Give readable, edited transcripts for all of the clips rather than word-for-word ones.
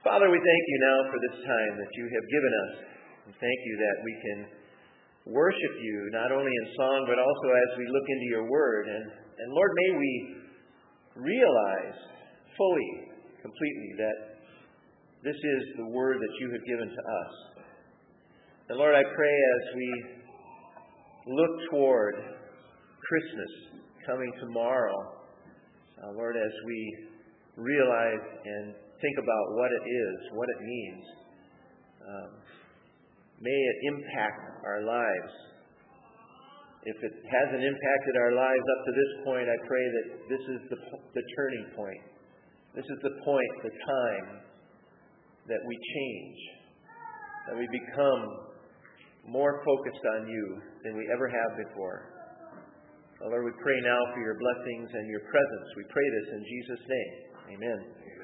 Father, we thank you now for this time that you have given us. We thank you that we can worship you not only in song but also as we look into your word. And Lord, may we realize fully, completely that this is the word that you have given to us. And Lord, I pray as we look toward Christmas coming tomorrow, Lord, as we realize and think about what it is, what it means, may it impact our lives. If it hasn't impacted our lives up to this point, I pray that this is the turning point. This is the point, the time that we change, that we become more focused on you than we ever have before. Lord, we pray now for your blessings and your presence. We pray this in Jesus' name. Amen.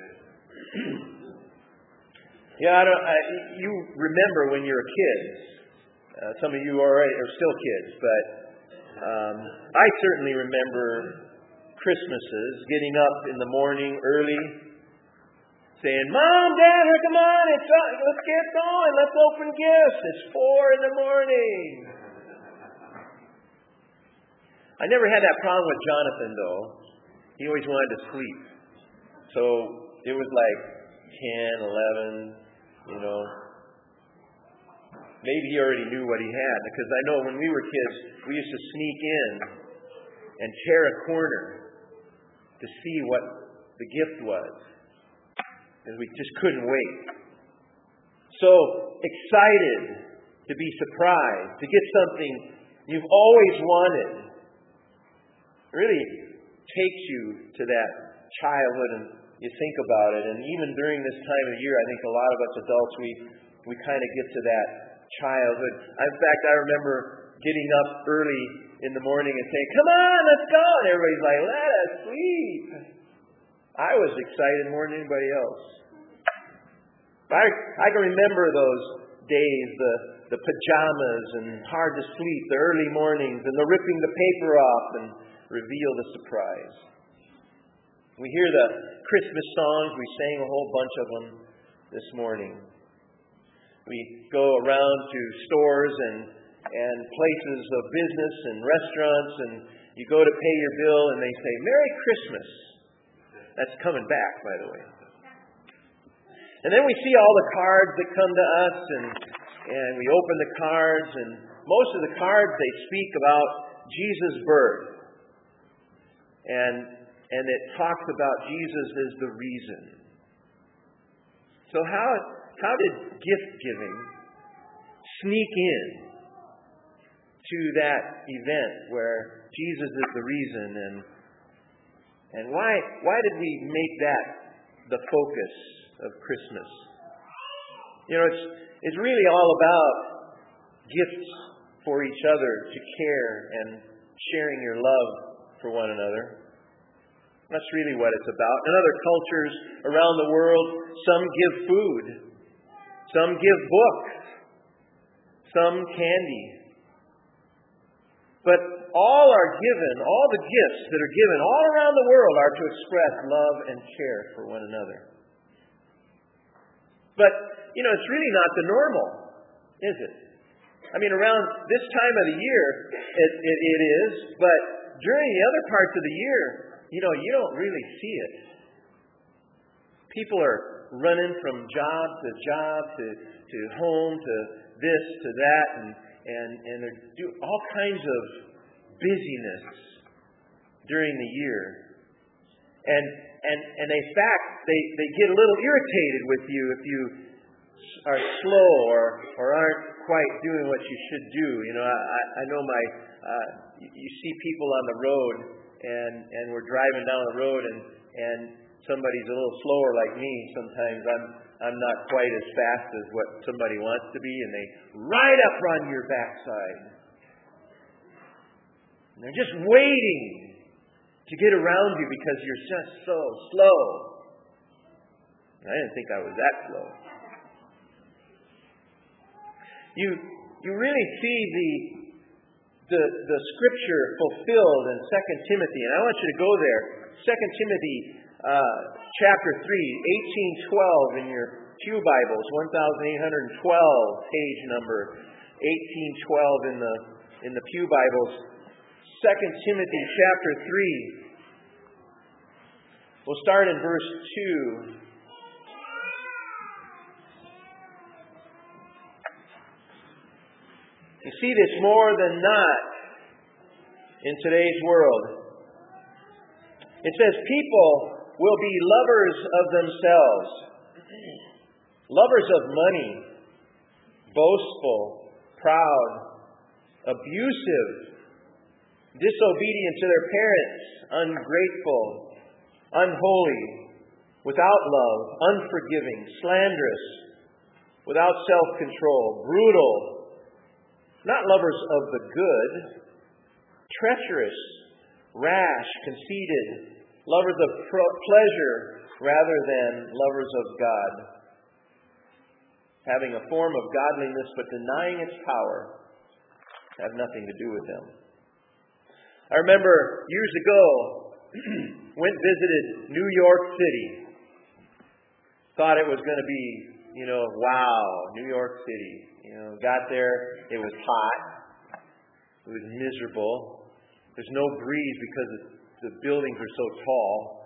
You remember when you were kids. Some of you already are still kids, but I certainly remember Christmases, getting up in the morning early, saying, "Mom, Dad, come on, let's get going, let's open gifts. It's 4 in the morning." I never had that problem with Jonathan, though. He always wanted to sleep. So it was like 10, 11, Maybe he already knew what he had. Because I know when we were kids, we used to sneak in and tear a corner to see what the gift was. And we just couldn't wait. So excited to be surprised, to get something you've always wanted. It really takes you to that childhood and you think about it. And even during this time of year, I think a lot of us adults, we kind of get to that childhood. In fact, I remember getting up early in the morning and saying, "Come on, let's go." And everybody's like, "Let us sleep." I was excited more than anybody else. I can remember those days, the pajamas and hard to sleep, the early mornings and the ripping the paper off and reveal the surprise. We hear the Christmas songs. We sang a whole bunch of them this morning. We go around to stores and places of business and restaurants, and you go to pay your bill and they say, "Merry Christmas." That's coming back, by the way. And then we see all the cards that come to us, and we open the cards, and most of the cards, they speak about Jesus' birth. And it talks about Jesus as the reason. So how did gift giving sneak in to that event where Jesus is the reason? And why did we make that the focus of Christmas? It's really all about gifts for each other, to care and sharing your love for one another. That's really what it's about. In other cultures around the world, some give food, some give books, some candy. But all the gifts that are given all around the world are to express love and care for one another. But, it's really not the normal, is it? I mean, around this time of the year, it is, but during the other parts of the year, you don't really see it. People are running from job to home to this to that, and they do all kinds of busyness during the year. And in fact, they get a little irritated with you if you are slow or aren't quite doing what you should do. I know you see people on the road, and we're driving down the road, and somebody's a little slower like me. Sometimes I'm not quite as fast as what somebody wants to be, and they ride up on your backside. And they're just waiting to get around you because you're just so slow. I didn't think I was that slow. You really see the scripture fulfilled in 2 Timothy. And I want you to go there. 2 Timothy chapter 3, 1812 in your Pew Bibles, 1812, page number 1812 in the Pew Bibles. 2 Timothy chapter 3. We'll start in verse 2. You see this more than not in today's world. It says people will be lovers of themselves, lovers of money, boastful, proud, abusive, disobedient to their parents, ungrateful, unholy, without love, unforgiving, slanderous, without self-control, brutal, not lovers of the good, treacherous, rash, conceited, lovers of pleasure rather than lovers of God, having a form of godliness but denying its power, have nothing to do with them. I remember years ago, visited New York City. Thought it was going to be, wow, New York City. Got there, it was hot. It was miserable. There's no breeze because the buildings are so tall.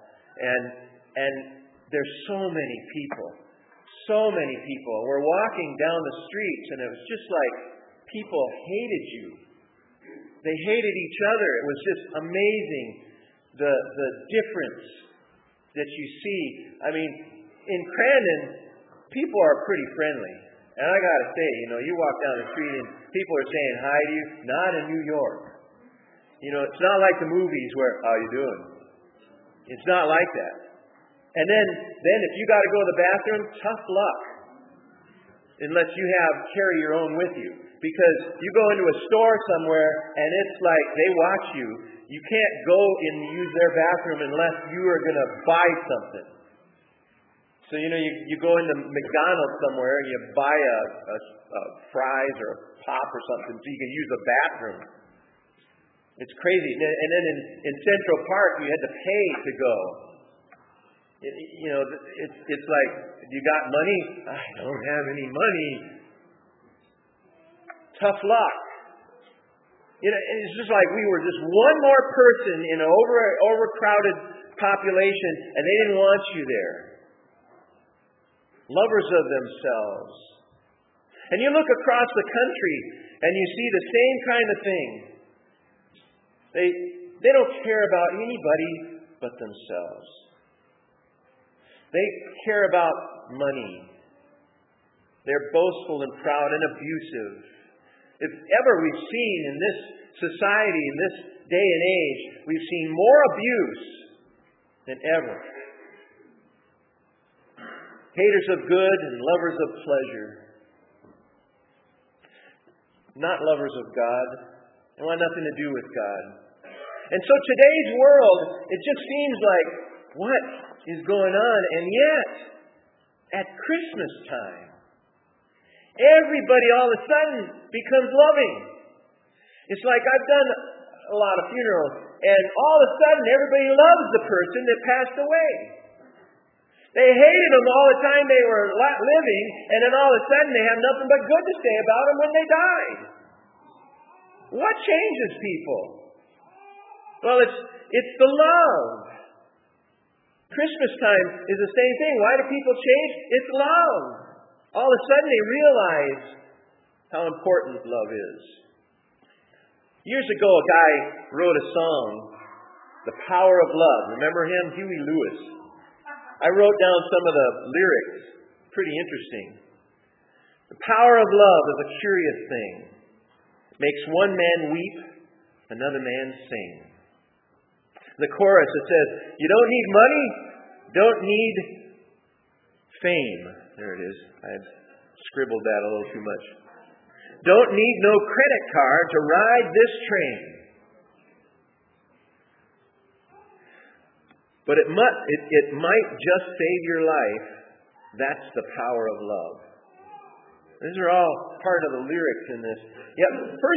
And there's so many people. So many people. We're walking down the streets and it was just like people hated you. They hated each other. It was just amazing the difference that you see. I mean, in Crandon, people are pretty friendly. And I got to say, you walk down the street and people are saying hi to you. Not in New York. It's not like the movies where, how you doing? It's not like that. And then if you got to go to the bathroom, tough luck. Unless you carry your own with you. Because you go into a store somewhere and it's like they watch you. You can't go and use their bathroom unless you are going to buy something. So, you go into McDonald's somewhere and you buy a fries or a pop or something so you can use the bathroom. It's crazy. And then in Central Park, you had to pay to go. It's like, you got money? I don't have any money. Tough luck. It's just like we were just one more person in an overcrowded population and they didn't want you there. Lovers of themselves. And you look across the country and you see the same kind of thing. They don't care about anybody but themselves. They care about money. They're boastful and proud and abusive. If ever we've seen in this society, in this day and age, we've seen more abuse than ever. Haters of good and lovers of pleasure. Not lovers of God. They want nothing to do with God. And so today's world, it just seems like, what is going on? And yet, at Christmas time, everybody all of a sudden becomes loving. It's like I've done a lot of funerals, and all of a sudden everybody loves the person that passed away. They hated them all the time they were living, and then all of a sudden they have nothing but good to say about them when they died. What changes people? Well, it's the love. Christmas time is the same thing. Why do people change? It's love. All of a sudden they realize how important love is. Years ago, a guy wrote a song, The Power of Love. Remember him? Huey Lewis. I wrote down some of the lyrics. Pretty interesting. The power of love is a curious thing. It makes one man weep, another man sing. The chorus, it says, you don't need money, don't need fame. There it is. I've scribbled that a little too much. Don't need no credit card to ride this train. But it might just save your life. That's the power of love. These are all part of the lyrics in this. Yep,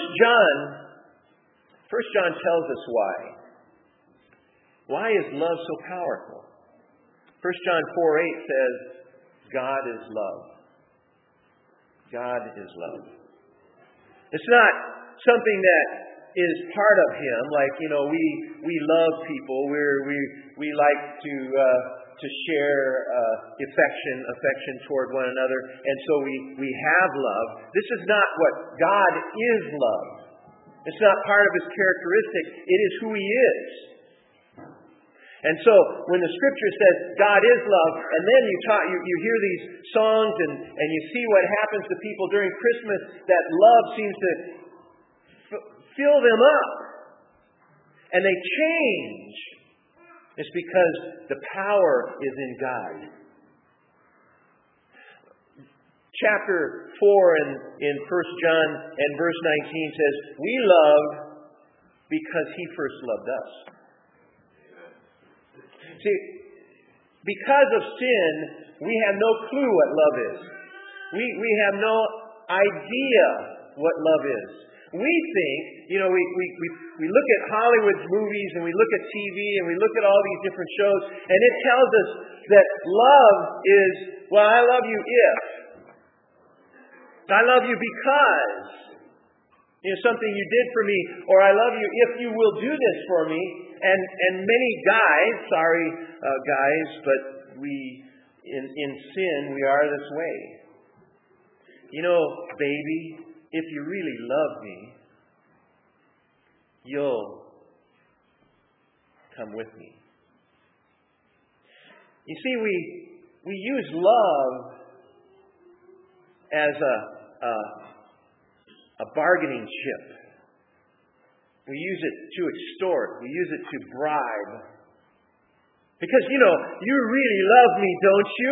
1 John tells us why. Why is love so powerful? 1 John 4:8 says, God is love. God is love. It's not something that is part of Him, like, we love people. We like to share affection toward one another, and so we have love. This is not what God is love. It's not part of His characteristic. It is who He is. And so when the Scripture says God is love, and then you hear these songs and you see what happens to people during Christmas, that love seems to fill them up, and they change. It's because the power is in God. Chapter 4 in 1 John and verse 19 says, we love because He first loved us. See, because of sin, we have no clue what love is. We have no idea what love is. We think, we look at Hollywood movies and we look at TV and we look at all these different shows, and it tells us that love is, well, I love you if. I love you because something you did for me, or I love you if you will do this for me. And many guys, sorry guys, but in sin we are this way. Baby, if you really love me, you'll come with me. You see, we use love as a bargaining chip. We use it to extort. We use it to bribe. Because, you really love me, don't you?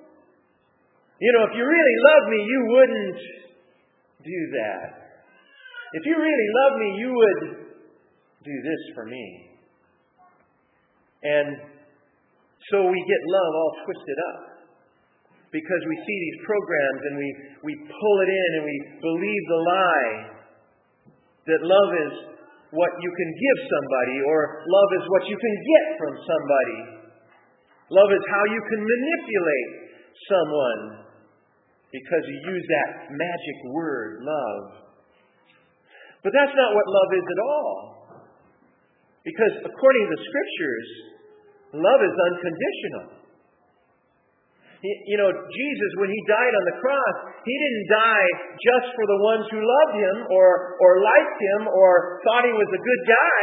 If you really love me, you wouldn't do that. If you really love me, you would do this for me. And so we get love all twisted up. Because we see these programs and we pull it in and we believe the lie that love is what you can give somebody, or love is what you can get from somebody. Love is how you can manipulate someone because you use that magic word, love. But that's not what love is at all. Because according to the Scriptures, love is unconditional. Jesus, when He died on the cross, He didn't die just for the ones who loved Him or liked Him or thought He was a good guy.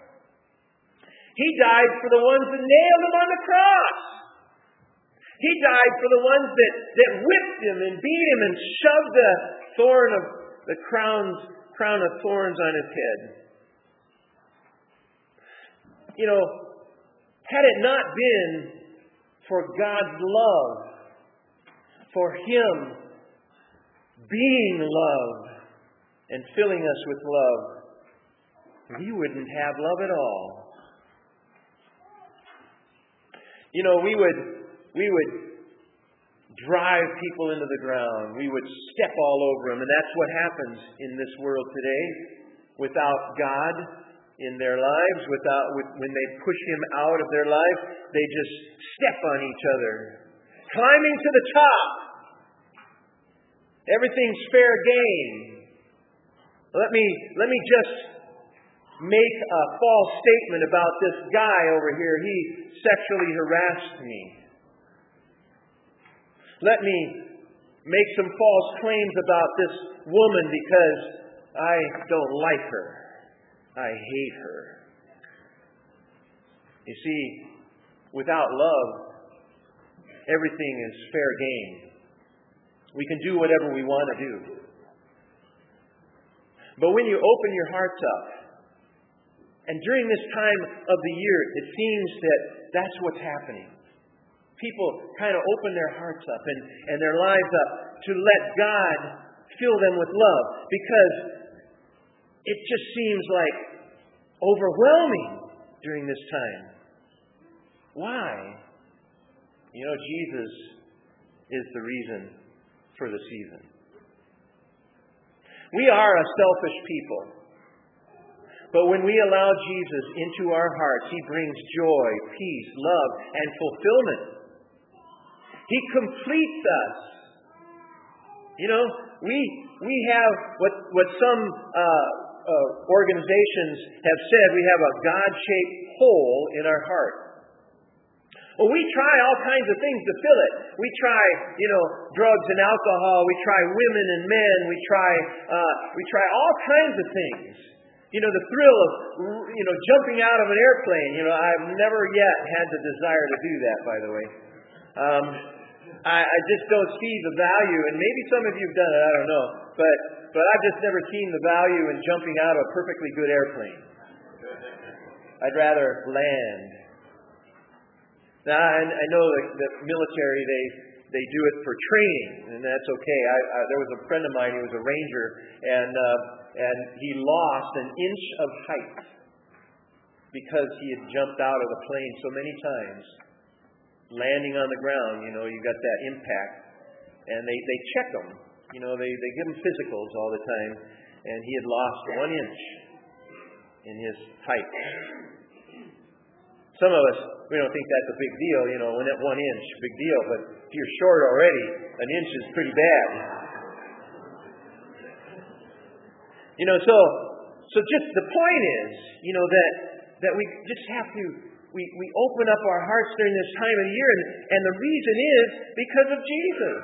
He died for the ones that nailed Him on the cross. He died for the ones that whipped Him and beat Him and shoved the crown of thorns on His head. Had it not been for God's love, for Him being love and filling us with love, we wouldn't have love at all. We would drive people into the ground. We would step all over them. And that's what happens in this world today. Without God in their lives, when they push Him out of their life, they just step on each other. Climbing to the top. Everything's fair game. Let me just make a false statement about this guy over here. He sexually harassed me. Let me make some false claims about this woman because I don't like her. I hate her. You see, without love, everything is fair game. We can do whatever we want to do. But when you open your hearts up, and during this time of the year, it seems that that's what's happening. People kind of open their hearts up and their lives up to let God fill them with love, because it just seems like overwhelming during this time. Why? Jesus is the reason for the season. We are a selfish people. But when we allow Jesus into our hearts, He brings joy, peace, love, and fulfillment He completes us. You know, we have what some organizations have said, we have a God-shaped hole in our heart. Well, we try all kinds of things to fill it. We try, drugs and alcohol. We try women and men. We try all kinds of things. The thrill of, jumping out of an airplane. I've never yet had the desire to do that, by the way. I just don't see the value, and maybe some of you have done it, I don't know. But I've just never seen the value in jumping out of a perfectly good airplane. I'd rather land. Now, I know the military, they do it for training, and that's okay. There was a friend of mine, he was a ranger, and he lost an inch of height because he had jumped out of the plane so many times. Landing on the ground, you got that impact, and they check him. They give him physicals all the time, and he had lost 1 inch in his height. Some of us, we don't think that's a big deal, when that 1 inch, big deal, but if you're short already, an inch is pretty bad. So just the point is, that we just have to, we open up our hearts during this time of the year, and the reason is because of Jesus.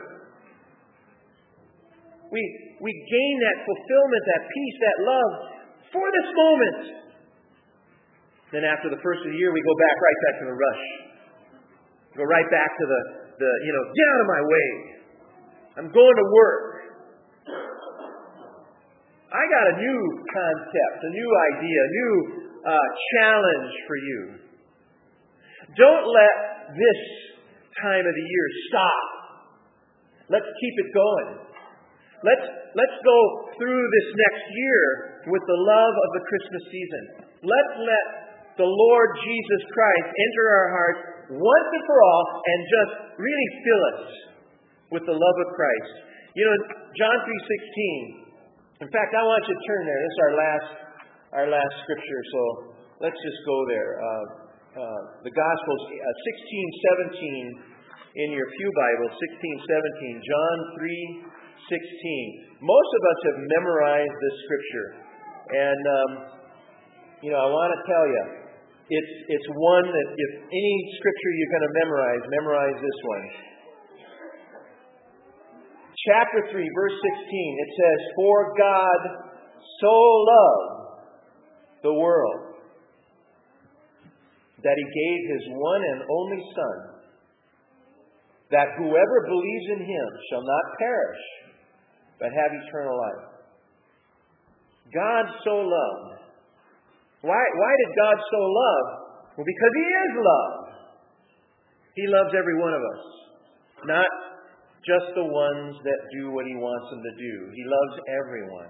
We gain that fulfillment, that peace, that love for this moment. Then after the first of the year, we go right back to the rush. Go right back to the get out of my way. I'm going to work. I got a new concept, a new idea, a new challenge for you. Don't let this time of the year stop. Let's keep it going. Let's go through this next year with the love of the Christmas season. Let's let the Lord Jesus Christ enter our hearts once and for all and just really fill us with the love of Christ. John 3:16. In fact, I want you to turn there. This is our last scripture, so let's just go there. The Gospels, 16:17 in your pew Bible, 16:17. John 3:16. Most of us have memorized this scripture, and I want to tell you, it's one that if any scripture you're going to memorize this one. Chapter 3, verse 16, it says, "For God so loved the world that He gave His one and only Son, that whoever believes in Him shall not perish, but have eternal life." God so loved. Why did God so love? Well, because He is love. He loves every one of us. Not just the ones that do what He wants them to do. He loves everyone.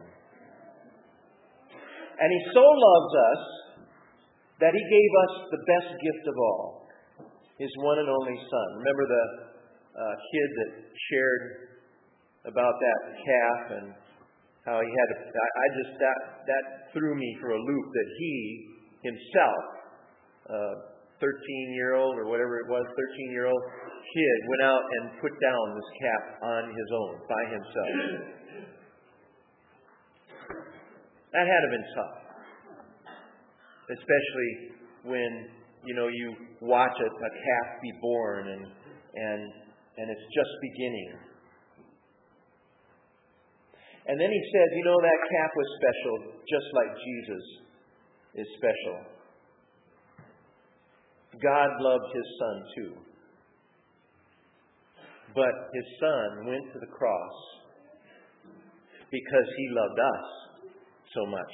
And He so loves us that He gave us the best gift of all, His one and only Son. Remember the kid that shared about that calf and how he had to, that threw me for a loop that he himself, 13-year-old or whatever it was, 13-year-old kid went out and put down this calf on his own, by himself. That had to have been tough. Especially when, you watch a calf be born and it's just beginning. And then he says, that calf was special, just like Jesus is special. God loved His Son too. But His Son went to the cross because He loved us so much.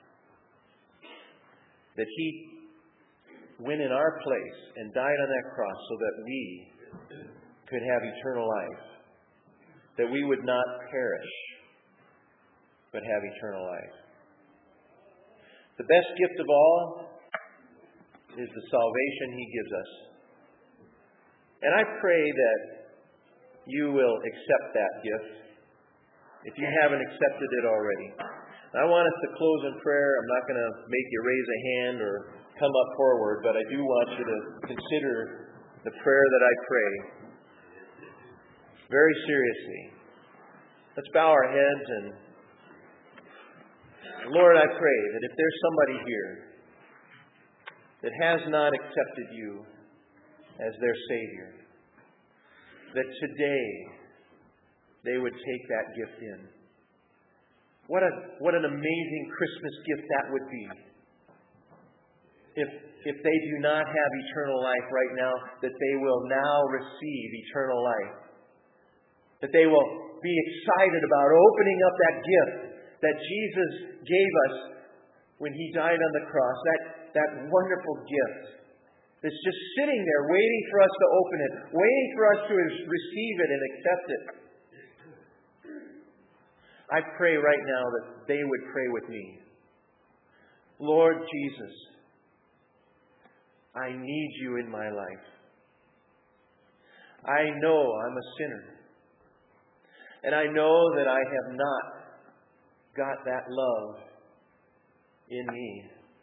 That He went in our place and died on that cross so that we could have eternal life. That we would not perish, but have eternal life. The best gift of all is the salvation He gives us. And I pray that you will accept that gift if you haven't accepted it already. I want us to close in prayer. I'm not going to make you raise a hand or come up forward, but I do want you to consider the prayer that I pray. very seriously. Let's bow our heads and Lord, I pray that if there's somebody here that has not accepted you as their Savior, that today they would take that gift in. What an amazing Christmas gift that would be. If they do not have eternal life right now, that they will now receive eternal life. That they will be excited about opening up that gift that Jesus gave us when He died on the cross. That wonderful gift that's just sitting there waiting for us to open it, waiting for us to receive it and accept it. I pray right now that they would pray with me. Lord Jesus, I need you in my life. I know I'm a sinner. And I know that I have not got that love in me.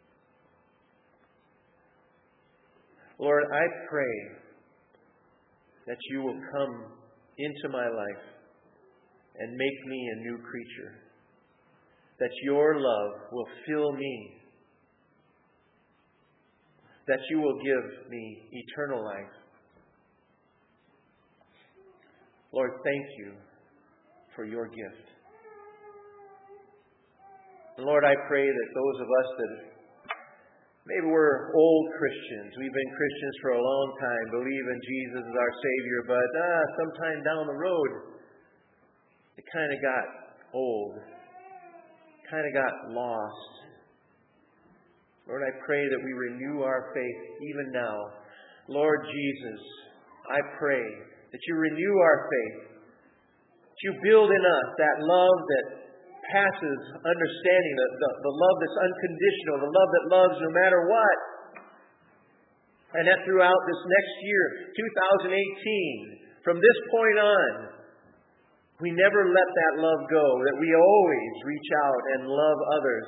Lord, I pray that you will come into my life and make me a new creature. That your love will fill me. That you will give me eternal life. Lord, thank you for your gift. Lord, I pray that those of us that maybe we're old Christians, we've been Christians for a long time, believe in Jesus as our Savior, but sometime down the road, it kind of got old, kind of got lost. Lord, I pray that we renew our faith even now. Lord Jesus, I pray that you renew our faith, that you build in us that love that passes understanding, the love that's unconditional, the love that loves no matter what. And that throughout this next year, 2018, from this point on, we never let that love go, that we always reach out and love others.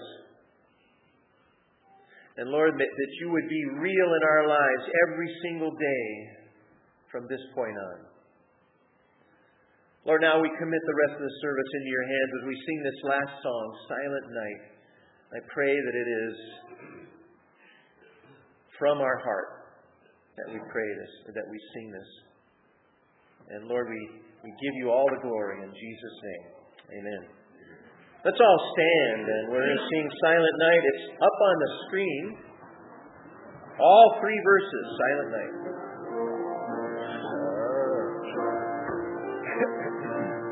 And Lord, that you would be real in our lives every single day from this point on. Lord, now we commit the rest of the service into your hands as we sing this last song, Silent Night. I pray that it is from our heart that we pray this, that we sing this. And Lord, we give you all the glory in Jesus' name. Amen. Let's all stand and we're going to sing Silent Night. It's up on the screen. All 3 verses, Silent Night.